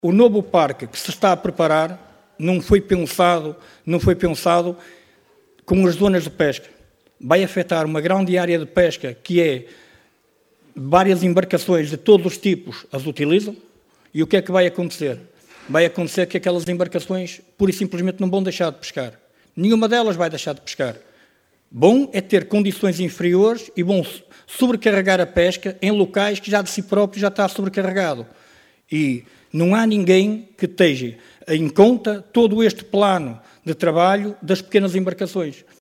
O novo parque que se está a preparar não foi pensado com as zonas de pesca. Vai afetar uma grande área de pesca que é várias embarcações de todos os tipos as utilizam. E o que é que vai acontecer? Vai acontecer que aquelas embarcações pura e simplesmente não vão deixar de pescar. Nenhuma delas vai deixar de pescar. Bom é ter condições inferiores e vão sobrecarregar a pesca em locais que já de si próprio já está sobrecarregado. E não há ninguém que esteja em conta todo este plano de trabalho das pequenas embarcações.